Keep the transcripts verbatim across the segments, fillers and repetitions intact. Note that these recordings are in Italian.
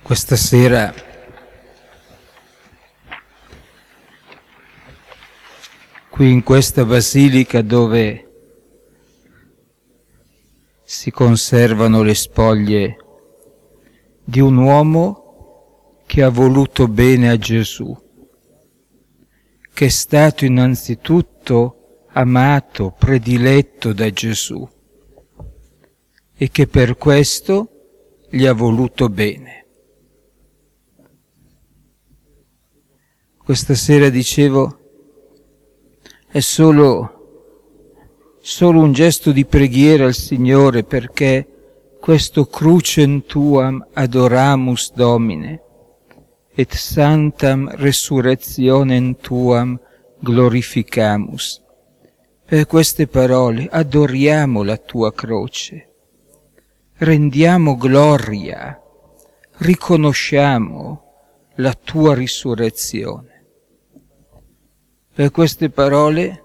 Questa sera qui in questa basilica dove si conservano le spoglie di un uomo che ha voluto bene a Gesù, che è stato innanzitutto amato, prediletto da Gesù e che per questo gli ha voluto bene. Questa sera dicevo, è solo, solo un gesto di preghiera al Signore perché questo crucem tuam adoramus Domine et santam resurrectionem tuam glorificamus. Per queste parole adoriamo la tua croce, rendiamo gloria, riconosciamo la tua risurrezione. Per queste parole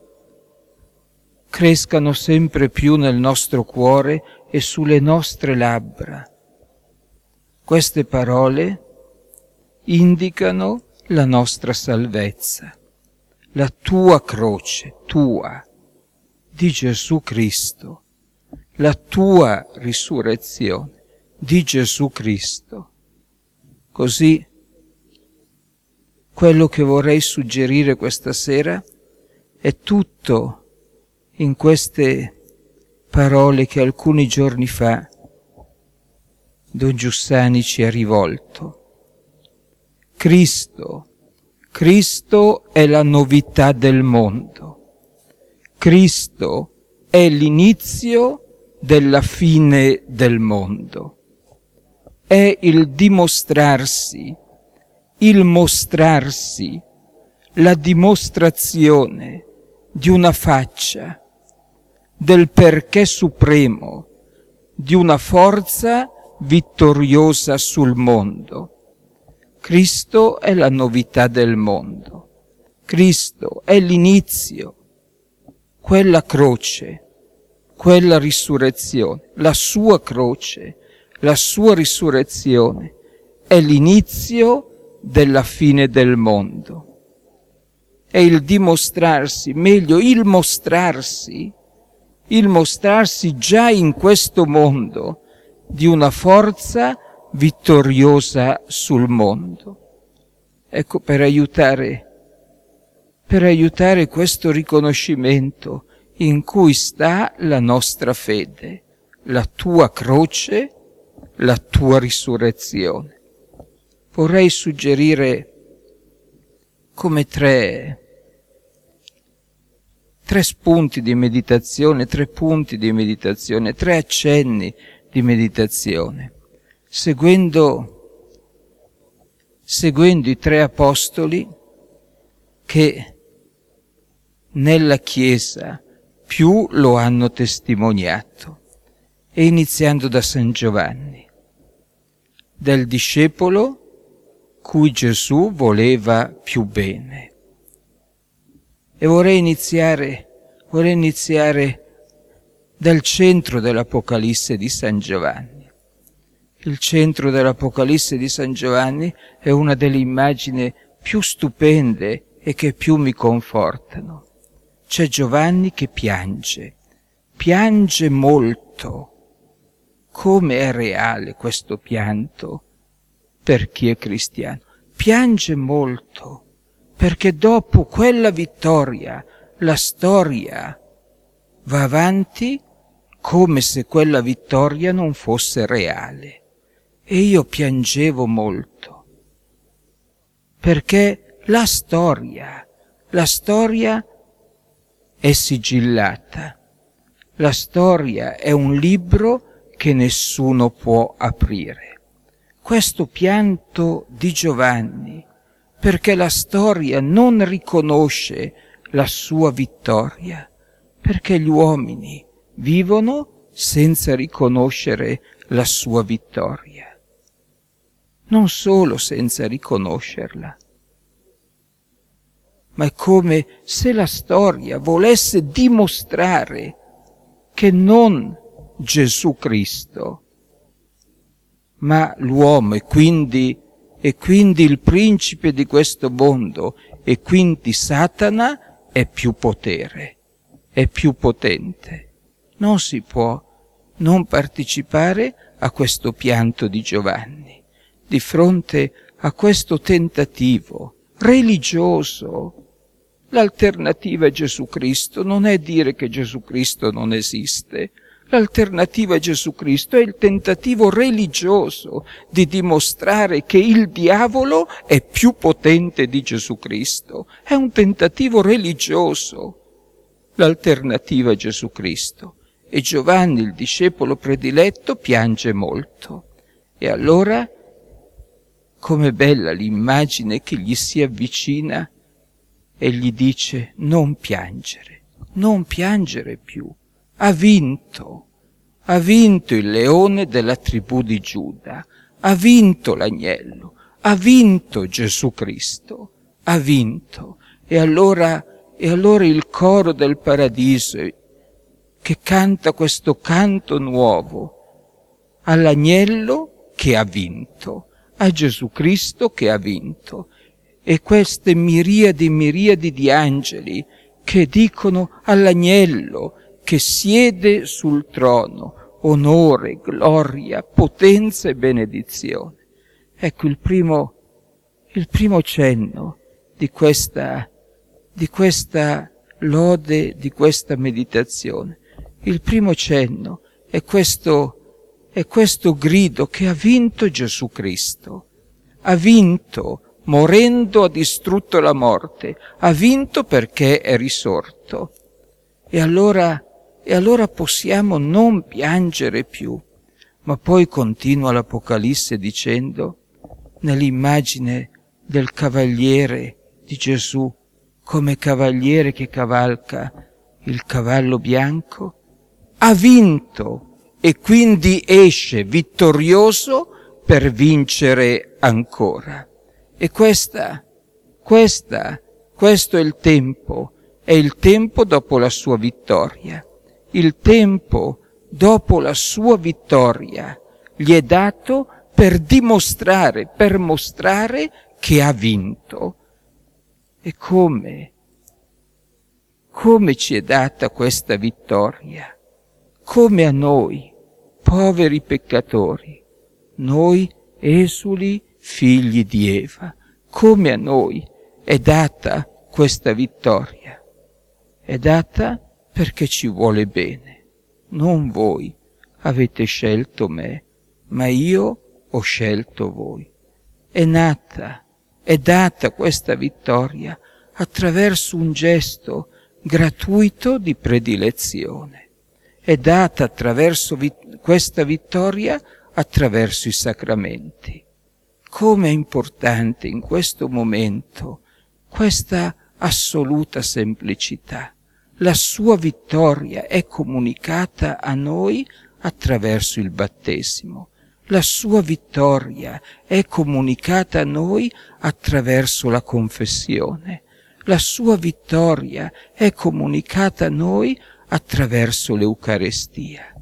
crescano sempre più nel nostro cuore e sulle nostre labbra. Queste parole indicano la nostra salvezza, la tua croce, tua, di Gesù Cristo, la tua risurrezione di Gesù Cristo. Così quello che vorrei suggerire questa sera è tutto in queste parole che alcuni giorni fa Don Giussani ci ha rivolto. Cristo, Cristo è la novità del mondo. Cristo è l'inizio della fine del mondo. È il dimostrarsi, il mostrarsi, la dimostrazione di una faccia, del perché supremo, di una forza vittoriosa sul mondo. Cristo è la novità del mondo. Cristo è l'inizio, quella croce, quella risurrezione, la sua croce, la sua risurrezione è l'inizio della fine del mondo. È il dimostrarsi, meglio il mostrarsi, il mostrarsi già in questo mondo di una forza vittoriosa sul mondo. Ecco, per aiutare, per aiutare questo riconoscimento in cui sta la nostra fede, la tua croce, la tua risurrezione. Vorrei suggerire come tre, tre spunti di meditazione, tre punti di meditazione, tre accenni di meditazione, seguendo, seguendo i tre apostoli che nella Chiesa più lo hanno testimoniato, e iniziando da San Giovanni, del discepolo cui Gesù voleva più bene. E vorrei iniziare, vorrei iniziare dal centro dell'Apocalisse di San Giovanni. Il centro dell'Apocalisse di San Giovanni è una delle immagini più stupende e che più mi confortano. C'è Giovanni che piange, piange molto. Come è reale questo pianto per chi è cristiano? Piange molto, perché dopo quella vittoria la storia va avanti come se quella vittoria non fosse reale. E io piangevo molto, perché la storia, la storia è sigillata, la storia è un libro che nessuno può aprire. Questo pianto di Giovanni, perché la storia non riconosce la sua vittoria, perché gli uomini vivono senza riconoscere la sua vittoria. Non solo senza riconoscerla, ma è come se la storia volesse dimostrare che non Gesù Cristo, ma l'uomo e quindi, e quindi il principe di questo mondo e quindi Satana è più potere, è più potente. Non si può non partecipare a questo pianto di Giovanni, di fronte a questo tentativo religioso. L'alternativa a Gesù Cristo non è dire che Gesù Cristo non esiste. L'alternativa a Gesù Cristo è il tentativo religioso di dimostrare che il diavolo è più potente di Gesù Cristo. È un tentativo religioso. L'alternativa a Gesù Cristo. E Giovanni, il discepolo prediletto, piange molto. E allora, com'è bella l'immagine che gli si avvicina e gli dice: non piangere, non piangere più. Ha vinto, ha vinto il leone della tribù di Giuda, ha vinto l'agnello, ha vinto Gesù Cristo, ha vinto. E allora, e allora il coro del paradiso che canta questo canto nuovo all'agnello che ha vinto, a Gesù Cristo che ha vinto, e queste miriadi e miriadi di angeli che dicono all'agnello che siede sul trono, onore, gloria, potenza e benedizione. Ecco il primo, il primo cenno di questa, di questa lode, di questa meditazione. Il primo cenno è questo, è questo grido che ha vinto Gesù Cristo. Ha vinto, morendo ha distrutto la morte, ha vinto perché è risorto. E allora, e allora possiamo non piangere più. Ma poi continua l'Apocalisse dicendo, nell'immagine del cavaliere di Gesù, come cavaliere che cavalca il cavallo bianco, ha vinto e quindi esce vittorioso per vincere ancora. E questa, questa, questo è il tempo, è il tempo dopo la sua vittoria. Il tempo dopo la sua vittoria gli è dato per dimostrare, per mostrare che ha vinto. E come? Come ci è data questa vittoria? Come a noi, poveri peccatori, noi esuli figli di Eva, come a noi è data questa vittoria? È data perché ci vuole bene. Non voi avete scelto me, ma io ho scelto voi. È nata, è data questa vittoria attraverso un gesto gratuito di predilezione. È data attraverso vit- questa vittoria attraverso i sacramenti. Come è importante in questo momento questa assoluta semplicità. La sua vittoria è comunicata a noi attraverso il battesimo. La sua vittoria è comunicata a noi attraverso la confessione. La sua vittoria è comunicata a noi attraverso l'Eucarestia.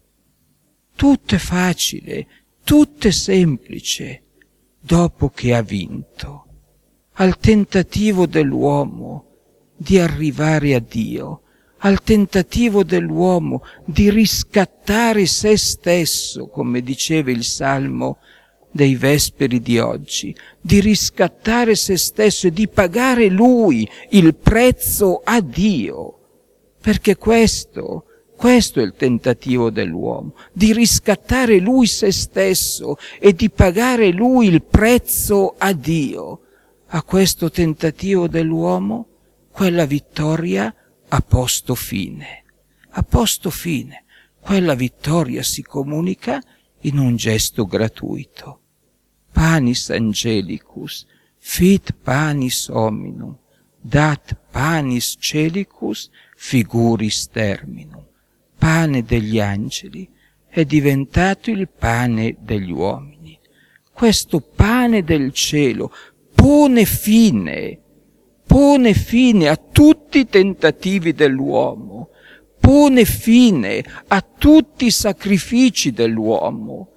Tutto è facile, tutto è semplice, dopo che ha vinto. Al tentativo dell'uomo di arrivare a Dio, al tentativo dell'uomo di riscattare se stesso, come diceva il Salmo dei Vesperi di oggi, di riscattare se stesso e di pagare lui il prezzo a Dio. Perché questo, questo è il tentativo dell'uomo, di riscattare lui se stesso e di pagare lui il prezzo a Dio. A questo tentativo dell'uomo, quella vittoria ha posto fine. Ha posto fine. Quella vittoria si comunica in un gesto gratuito. Panis angelicus, fit panis hominum, dat panis celicus figuris terminum. Pane degli angeli è diventato il pane degli uomini. Questo pane del cielo pone fine, pone fine a tutti i tentativi dell'uomo, pone fine a tutti i sacrifici dell'uomo,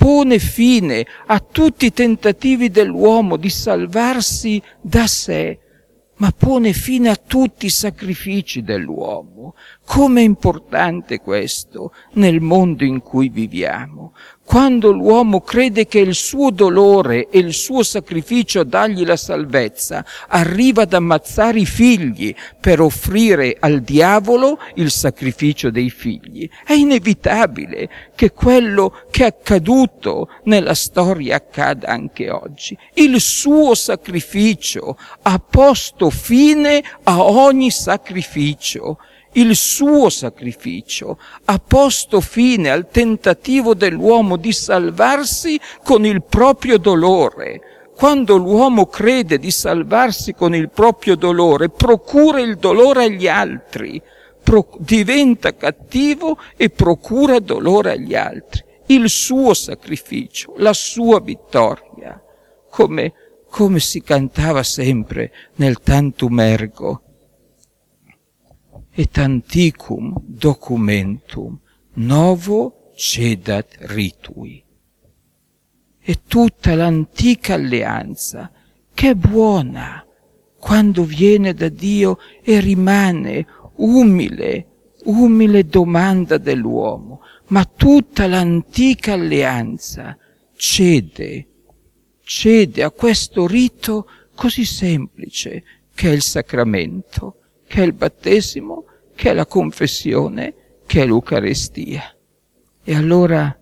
pone fine a tutti i tentativi dell'uomo di salvarsi da sé, ma pone fine a tutti i sacrifici dell'uomo. Com'è importante questo nel mondo in cui viviamo. Quando l'uomo crede che il suo dolore e il suo sacrificio a dargli la salvezza arriva ad ammazzare i figli per offrire al diavolo il sacrificio dei figli, è inevitabile che quello che è accaduto nella storia accada anche oggi. Il suo sacrificio ha posto fine a ogni sacrificio. Il suo sacrificio ha posto fine al tentativo dell'uomo di salvarsi con il proprio dolore. Quando l'uomo crede di salvarsi con il proprio dolore, procura il dolore agli altri, pro- diventa cattivo e procura dolore agli altri. Il suo sacrificio, la sua vittoria, come, come si cantava sempre nel Tantum Ergo. Et antiquum documentum novo cedat ritui. E tutta l'antica alleanza, che è buona, quando viene da Dio e rimane umile, umile domanda dell'uomo, ma tutta l'antica alleanza cede, cede a questo rito così semplice che è il sacramento, che è il battesimo, che è la confessione, che è l'Eucarestia. E allora,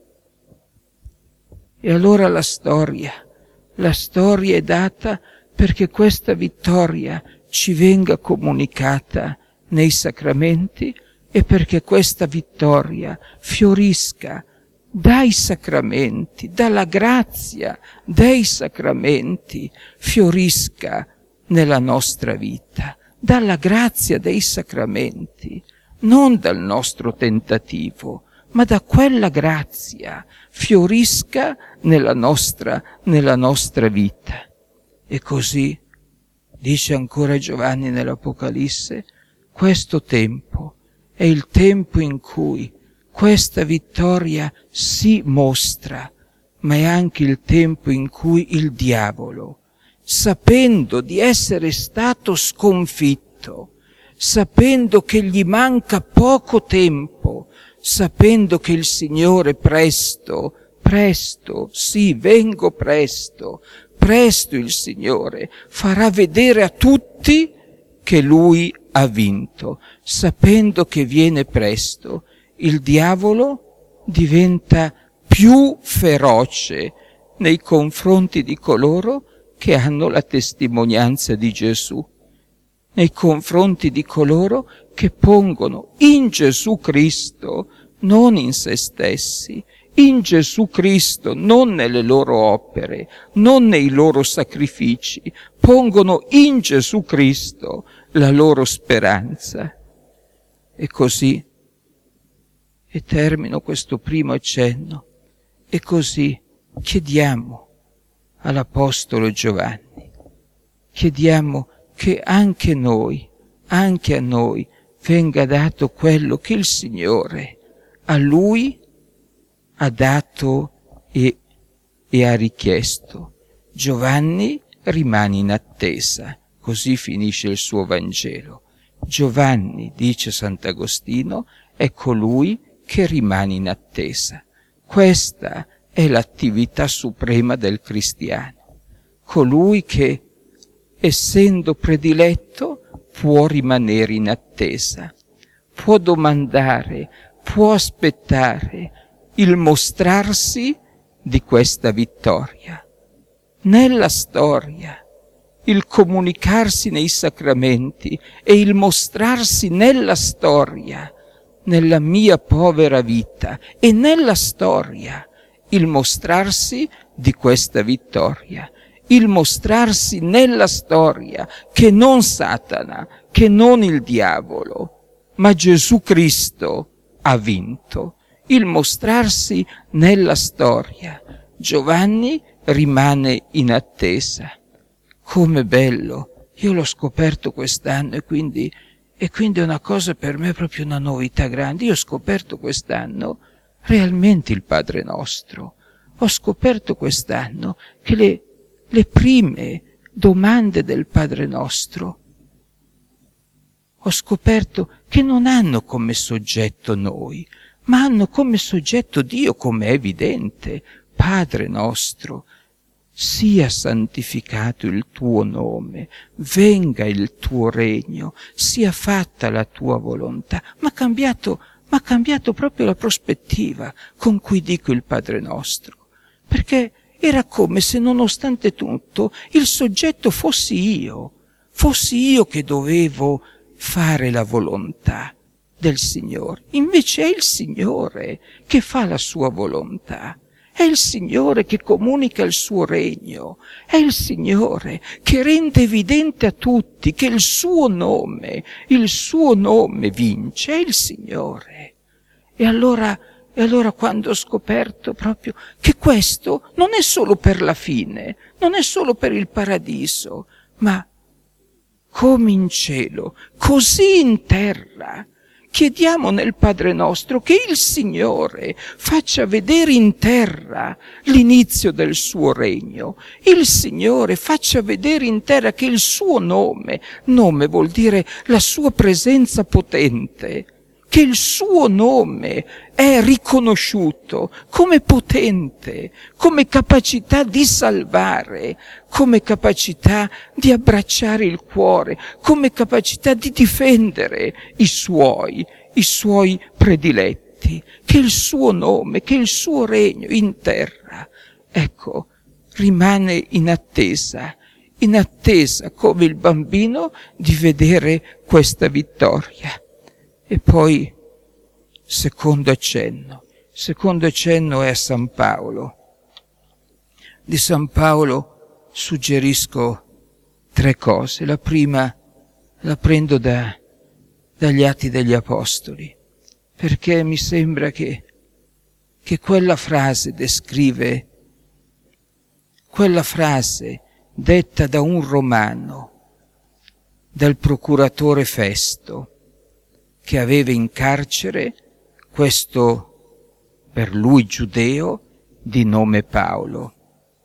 e allora la storia, la storia è data perché questa vittoria ci venga comunicata nei sacramenti e perché questa vittoria fiorisca dai sacramenti, dalla grazia dei sacramenti, fiorisca nella nostra vita. Dalla grazia dei sacramenti, non dal nostro tentativo, ma da quella grazia fiorisca nella nostra, nella nostra vita. E così, dice ancora Giovanni nell'Apocalisse, questo tempo è il tempo in cui questa vittoria si mostra, ma è anche il tempo in cui il diavolo, sapendo di essere stato sconfitto, sapendo che gli manca poco tempo, sapendo che il Signore presto, presto, sì, vengo presto, presto il Signore farà vedere a tutti che Lui ha vinto. Sapendo che viene presto, il diavolo diventa più feroce nei confronti di coloro che hanno la testimonianza di Gesù, nei confronti di coloro che pongono in Gesù Cristo, non in se stessi, in Gesù Cristo, non nelle loro opere, non nei loro sacrifici, pongono in Gesù Cristo la loro speranza. E così, e termino questo primo accenno, e così chiediamo all'Apostolo Giovanni, chiediamo che anche noi, anche a noi, venga dato quello che il Signore a Lui ha dato e, e ha richiesto. Giovanni rimane in attesa, così finisce il suo Vangelo. Giovanni, dice Sant'Agostino, è colui che rimane in attesa. Questa è l'attività suprema del cristiano, colui che, essendo prediletto, può rimanere in attesa, può domandare, può aspettare il mostrarsi di questa vittoria. Nella storia, il comunicarsi nei sacramenti e il mostrarsi nella storia, nella mia povera vita e nella storia, il mostrarsi di questa vittoria, il mostrarsi nella storia che non Satana, che non il diavolo, ma Gesù Cristo ha vinto, il mostrarsi nella storia. Giovanni rimane in attesa. Come bello! Io l'ho scoperto quest'anno e quindi, e quindi è una cosa per me proprio una novità grande. Io ho scoperto quest'anno realmente il Padre Nostro. ho scoperto quest'anno che le, le prime domande del Padre Nostro, ho scoperto che non hanno come soggetto noi, ma hanno come soggetto Dio, come è evidente. Padre nostro, sia santificato il tuo nome, venga il tuo regno, sia fatta la tua volontà. Ma ha cambiato, ma ha cambiato proprio la prospettiva con cui dico il Padre nostro, perché era come se nonostante tutto il soggetto fossi io, fossi io che dovevo fare la volontà del Signore. Invece è il Signore che fa la sua volontà. È il Signore che comunica il suo regno, è il Signore che rende evidente a tutti che il suo nome, il suo nome vince, è il Signore. E allora, e allora quando ho scoperto proprio che questo non è solo per la fine, non è solo per il paradiso, ma come in cielo, così in terra, chiediamo nel Padre nostro che il Signore faccia vedere in terra l'inizio del suo regno. Il Signore faccia vedere in terra che il suo nome, nome vuol dire la sua presenza potente, che il suo nome è riconosciuto come potente, come capacità di salvare, come capacità di abbracciare il cuore, come capacità di difendere i suoi, i suoi prediletti, che il suo nome, che il suo regno in terra, ecco, rimane in attesa, in attesa come il bambino di vedere questa vittoria. E poi, secondo accenno, secondo accenno è a San Paolo. Di San Paolo suggerisco tre cose. La prima la prendo da, dagli Atti degli Apostoli, perché mi sembra che, che quella frase descrive, quella frase detta da un romano, dal procuratore Festo, che aveva in carcere questo, per lui giudeo, di nome Paolo.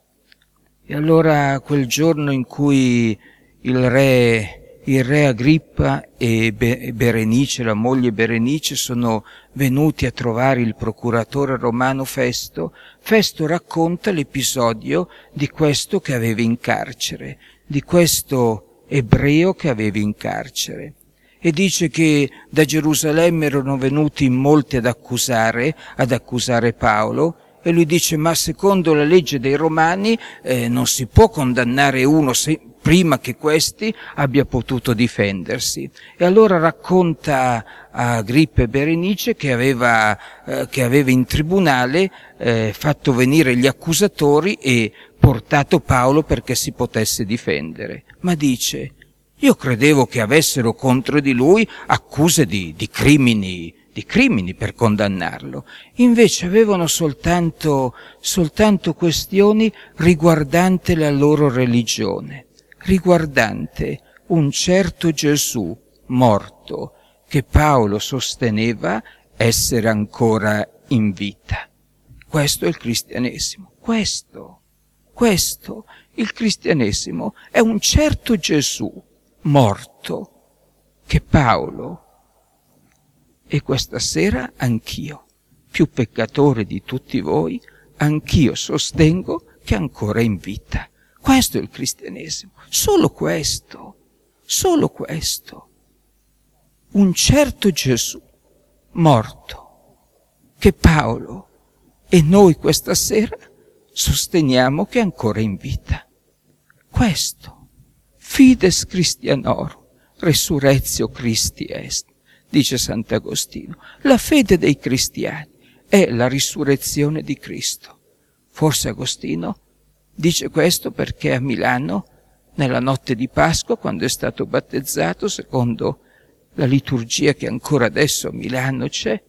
E allora quel giorno in cui il re, il re Agrippa e Berenice, la moglie Berenice, sono venuti a trovare il procuratore romano Festo, Festo racconta l'episodio di questo che aveva in carcere, di questo ebreo che aveva in carcere. E dice che da Gerusalemme erano venuti in molti ad accusare, ad accusare Paolo, e lui dice: ma secondo la legge dei Romani eh, non si può condannare uno se, prima che questi abbia potuto difendersi. E allora racconta a Agrippa e Berenice che aveva, eh, che aveva in tribunale eh, fatto venire gli accusatori e portato Paolo perché si potesse difendere. Ma dice: io credevo che avessero contro di lui accuse di, di crimini, di crimini per condannarlo. Invece avevano soltanto, soltanto questioni riguardante la loro religione, riguardante un certo Gesù morto che Paolo sosteneva essere ancora in vita. Questo è il cristianesimo. Questo, questo, il cristianesimo è un certo Gesù morto che Paolo, e questa sera anch'io, più peccatore di tutti voi, anch'io sostengo che è ancora in vita. Questo è il cristianesimo, solo questo, solo questo. Un certo Gesù morto che Paolo e noi questa sera sosteniamo che è ancora in vita. Questo. Fides Christianorum, resurrectio Christi est, dice Sant'Agostino. La fede dei cristiani è la risurrezione di Cristo. Forse Agostino dice questo perché a Milano, nella notte di Pasqua, quando è stato battezzato, secondo la liturgia che ancora adesso a Milano c'è,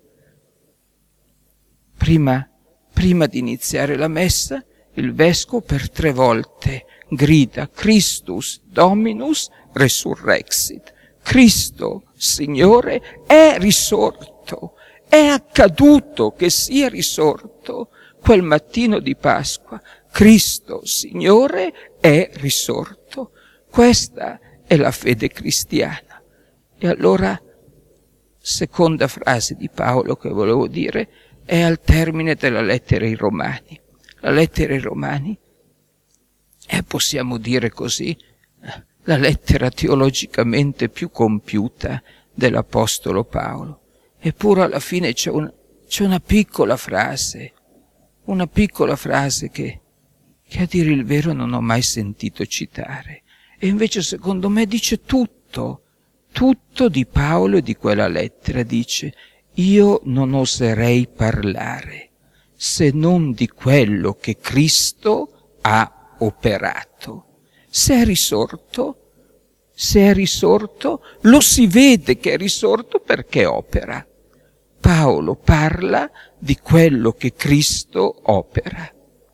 prima, prima di iniziare la messa, il vescovo per tre volte grida: Christus Dominus resurrexit. Cristo, Signore, è risorto, è accaduto che sia risorto. quel mattino di Pasqua, Cristo, Signore, è risorto. Questa è la fede cristiana. E allora, seconda frase di Paolo che volevo dire, è al termine della lettera ai Romani. La lettera ai Romani è, possiamo dire così, la lettera teologicamente più compiuta dell'Apostolo Paolo. Eppure alla fine c'è, un, c'è una piccola frase, una piccola frase che, che a dire il vero non ho mai sentito citare. E invece secondo me dice tutto, tutto di Paolo e di quella lettera. Dice: io non oserei parlare se non di quello che Cristo ha operato. Se è risorto, se è risorto, lo si vede che è risorto perché opera. Paolo parla di quello che Cristo opera.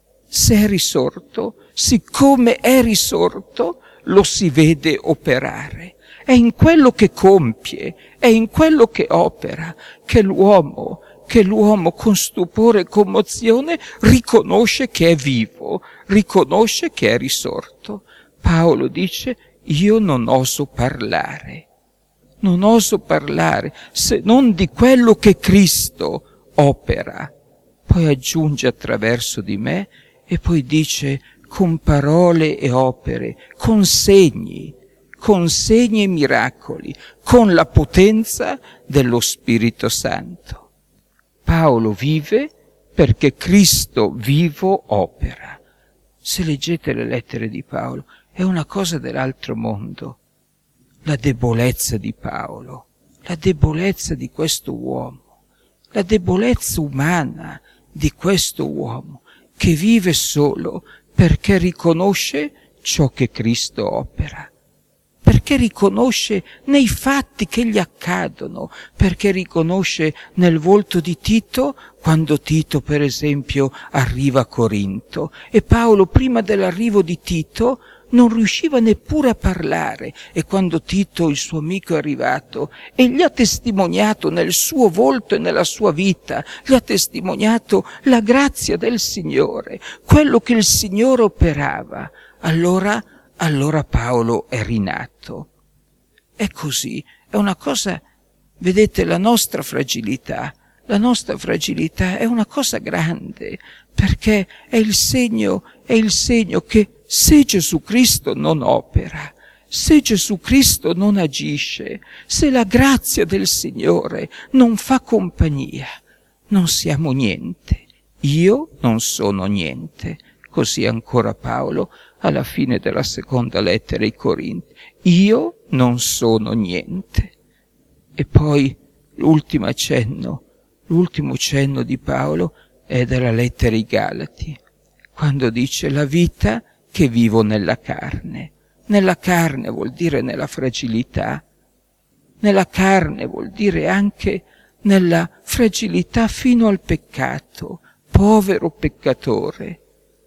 Se è risorto, siccome è risorto, lo si vede operare. È in quello che compie, è in quello che opera, che l'uomo, che l'uomo con stupore e commozione riconosce che è vivo, riconosce che è risorto. Paolo dice: io non oso parlare, non oso parlare se non di quello che Cristo opera. Poi aggiunge attraverso di me e poi dice con parole e opere, con segni, con segni e miracoli, con la potenza dello Spirito Santo. Paolo vive perché Cristo vivo opera. Se leggete le lettere di Paolo, è una cosa dell'altro mondo. La debolezza di Paolo, la debolezza di questo uomo, la debolezza umana di questo uomo che vive solo perché riconosce ciò che Cristo opera, perché riconosce nei fatti che gli accadono, perché riconosce nel volto di Tito, quando Tito per esempio arriva a Corinto, e Paolo prima dell'arrivo di Tito non riusciva neppure a parlare, e quando Tito, il suo amico, è arrivato e gli ha testimoniato nel suo volto e nella sua vita, gli ha testimoniato la grazia del Signore, quello che il Signore operava, allora, allora Paolo è rinato. È così, è una cosa, vedete, la nostra fragilità, la nostra fragilità è una cosa grande, perché è il segno, è il segno che se Gesù Cristo non opera, se Gesù Cristo non agisce, se la grazia del Signore non fa compagnia, non siamo niente. Io non sono niente. Così ancora Paolo alla fine della seconda lettera ai Corinti. Io non sono niente. E poi l'ultimo cenno, l'ultimo cenno di Paolo è della lettera ai Galati, quando dice: la vita che vivo nella carne. Nella carne vuol dire nella fragilità. Nella carne vuol dire anche nella fragilità fino al peccato. Povero peccatore.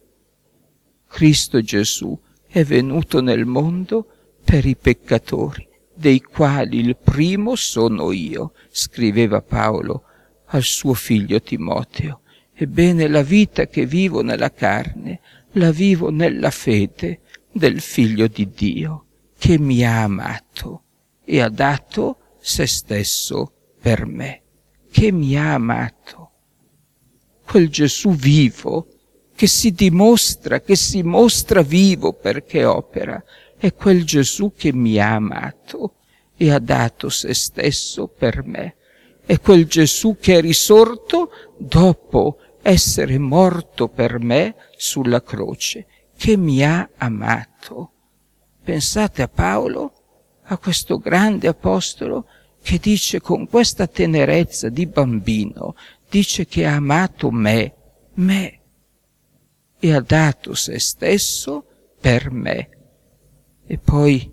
Cristo Gesù è venuto nel mondo per i peccatori, dei quali il primo sono io, scriveva Paolo al suo figlio Timoteo. Ebbene, la vita che vivo nella carne la vivo nella fede del Figlio di Dio, che mi ha amato e ha dato se stesso per me, che mi ha amato. Quel Gesù vivo, che si dimostra, che si mostra vivo perché opera, è quel Gesù che mi ha amato e ha dato se stesso per me. È quel Gesù che è risorto dopo essere morto per me sulla croce, che mi ha amato. Pensate a Paolo, a questo grande apostolo che dice con questa tenerezza di bambino, dice che ha amato me, me, e ha dato se stesso per me. E poi,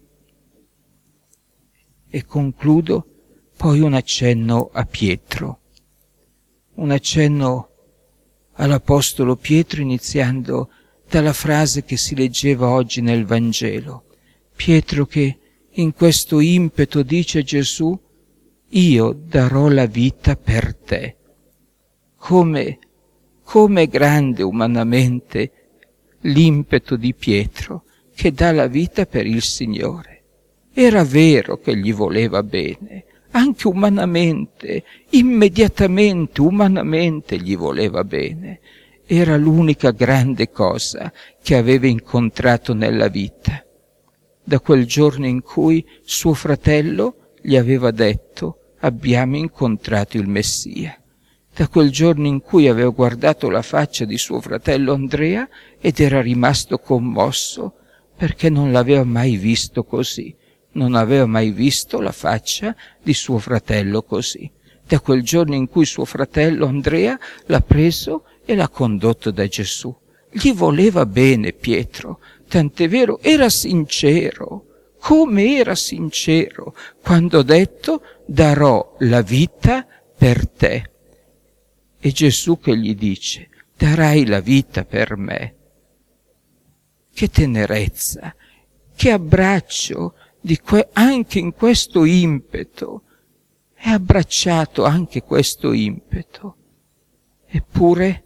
e concludo, poi un accenno a Pietro, un accenno all'Apostolo Pietro, iniziando dalla frase che si leggeva oggi nel Vangelo. Pietro che in questo impeto dice a Gesù: io darò la vita per te. Come, come è grande umanamente l'impeto di Pietro che dà la vita per il Signore. Era vero che gli voleva bene, anche umanamente, immediatamente, umanamente gli voleva bene. Era l'unica grande cosa che aveva incontrato nella vita. Da quel giorno in cui suo fratello gli aveva detto: abbiamo incontrato il Messia. Da quel giorno in cui aveva guardato la faccia di suo fratello Andrea ed era rimasto commosso perché non l'aveva mai visto così, non aveva mai visto la faccia di suo fratello così. Da quel giorno in cui suo fratello Andrea l'ha preso e l'ha condotto da Gesù. Gli voleva bene Pietro, tant'è vero, era sincero, come era sincero quando ha detto: darò la vita per te. E Gesù che gli dice: darai la vita per me. Che tenerezza, che abbraccio di que- anche in questo impeto. È abbracciato anche questo impeto. Eppure,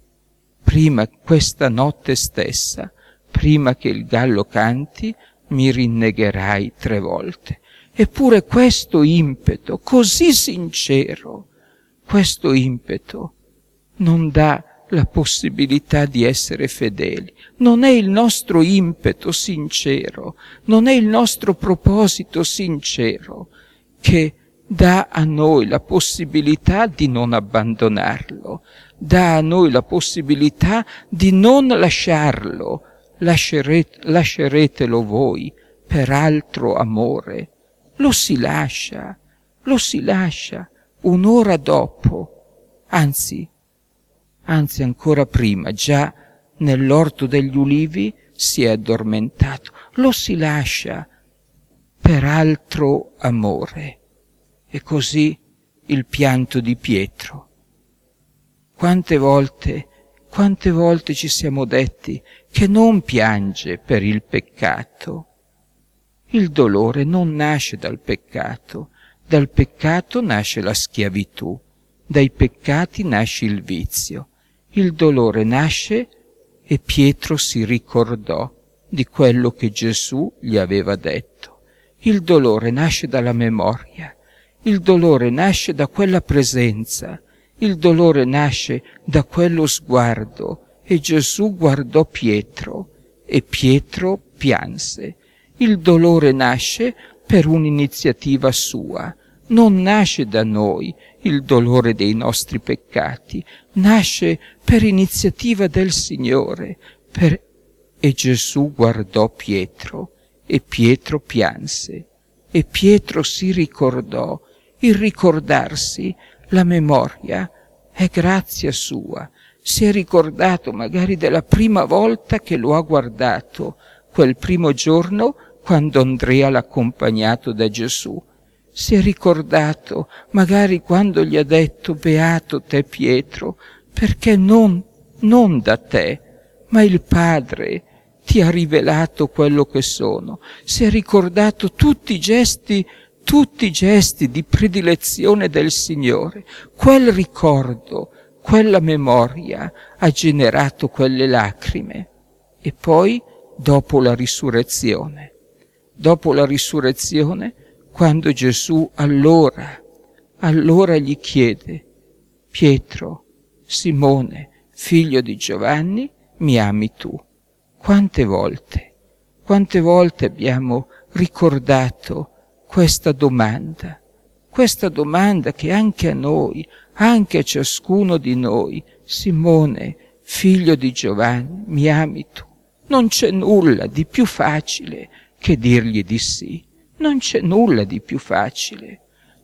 prima questa notte stessa, prima che il gallo canti, mi rinnegherai tre volte. Eppure questo impeto così sincero, questo impeto non dà la possibilità di essere fedeli. Non è il nostro impeto sincero, non è il nostro proposito sincero che dà a noi la possibilità di non abbandonarlo, dà a noi la possibilità di non lasciarlo. Lascerete, lasceretelo voi per altro amore. Lo si lascia, lo si lascia un'ora dopo, anzi, anzi ancora prima, già nell'orto degli ulivi si è addormentato. Lo si lascia per altro amore. E così il pianto di Pietro. Quante volte, quante volte ci siamo detti che non piange per il peccato. Il dolore non nasce dal peccato, dal peccato nasce la schiavitù, dai peccati nasce il vizio. Il dolore nasce e Pietro si ricordò di quello che Gesù gli aveva detto. Il dolore nasce dalla memoria, il dolore nasce da quella presenza, il dolore nasce da quello sguardo e Gesù guardò Pietro e Pietro pianse. Il dolore nasce per un'iniziativa sua, non nasce da noi il dolore dei nostri peccati, nasce per iniziativa del Signore. Per... E Gesù guardò Pietro e Pietro pianse e Pietro si ricordò. Il ricordarsi, la memoria, è grazia sua. Si è ricordato magari della prima volta che lo ha guardato, quel primo giorno quando Andrea l'ha accompagnato da Gesù. Si è ricordato magari quando gli ha detto: beato te Pietro, perché non, non da te, ma il Padre ti ha rivelato quello che sono. Si è ricordato tutti i gesti tutti i gesti di predilezione del Signore. Quel ricordo, quella memoria ha generato quelle lacrime. E poi, dopo la risurrezione, dopo la risurrezione, quando Gesù allora, allora gli chiede: Pietro, Simone, figlio di Giovanni, mi ami tu? Quante volte, quante volte abbiamo ricordato questa domanda, questa domanda che anche a noi, anche a ciascuno di noi: Simone, figlio di Giovanni, mi ami tu? Non c'è nulla di più facile che dirgli di sì, non c'è nulla di più facile.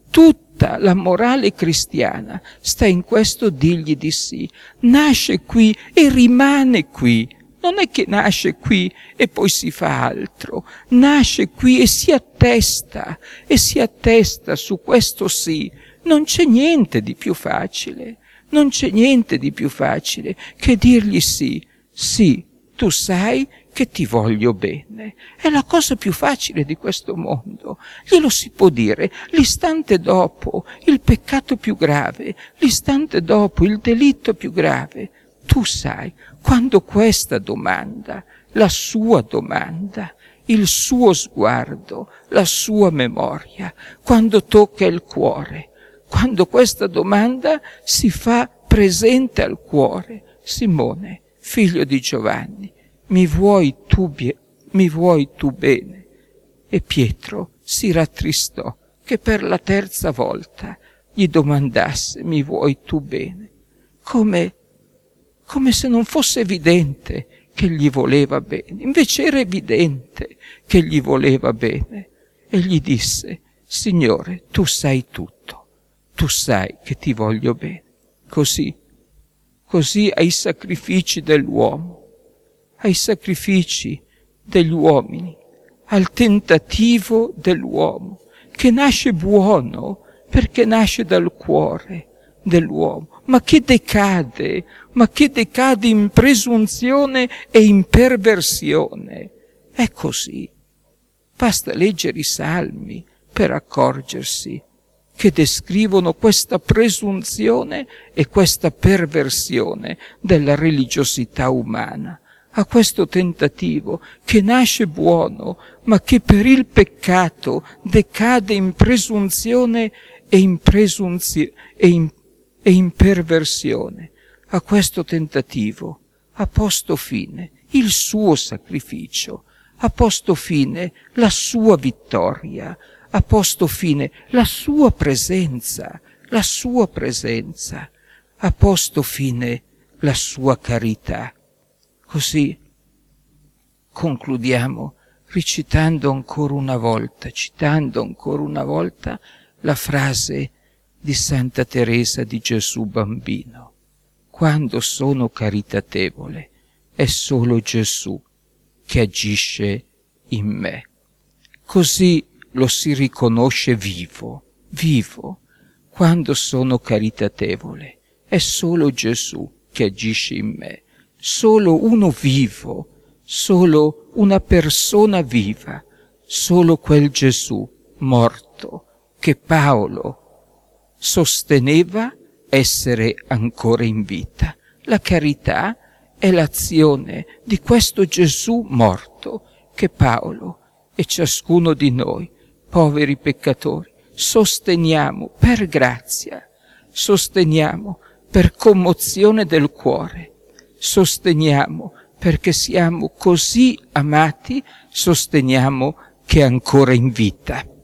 Tutta la morale cristiana sta in questo dirgli di sì. Nasce qui e rimane qui. Non è che nasce qui e poi si fa altro, nasce qui e si attesta, e si attesta su questo sì. Non c'è niente di più facile, non c'è niente di più facile che dirgli sì. Sì, tu sai che ti voglio bene. È la cosa più facile di questo mondo. Glielo si può dire l'istante dopo il peccato più grave, l'istante dopo il delitto più grave. tu sai, quando questa domanda, la sua domanda, il suo sguardo, la sua memoria, quando tocca il cuore, quando questa domanda si fa presente al cuore, Simone, figlio di Giovanni, mi vuoi tu, bie- mi vuoi tu bene? E Pietro si rattristò che per la terza volta gli domandasse, mi vuoi tu bene? Come, come se non fosse evidente che gli voleva bene. Invece era evidente che gli voleva bene. E gli disse, Signore, tu sai tutto, tu sai che ti voglio bene. Così, così ai sacrifici dell'uomo, ai sacrifici degli uomini, al tentativo dell'uomo, che nasce buono perché nasce dal cuore dell'uomo, ma che decade, ma che decade in presunzione e in perversione. È così. Basta leggere i salmi per accorgersi che descrivono questa presunzione e questa perversione della religiosità umana, a questo tentativo che nasce buono, ma che per il peccato decade in presunzione e in, presunzi- e in, e in perversione. A questo tentativo ha posto fine il suo sacrificio, ha posto fine la sua vittoria, ha posto fine la sua presenza, la sua presenza, ha posto fine la sua carità. Così concludiamo recitando ancora una volta, citando ancora una volta la frase di Santa Teresa di Gesù Bambino. Quando sono caritatevole è solo Gesù che agisce in me. Così lo si riconosce vivo, vivo. Quando sono caritatevole è solo Gesù che agisce in me. Solo uno vivo, solo una persona viva, solo quel Gesù morto che Paolo sosteneva essere ancora in vita. La carità è l'azione di questo Gesù morto che Paolo e ciascuno di noi, poveri peccatori, sosteniamo per grazia, sosteniamo per commozione del cuore, sosteniamo perché siamo così amati, sosteniamo che è ancora in vita.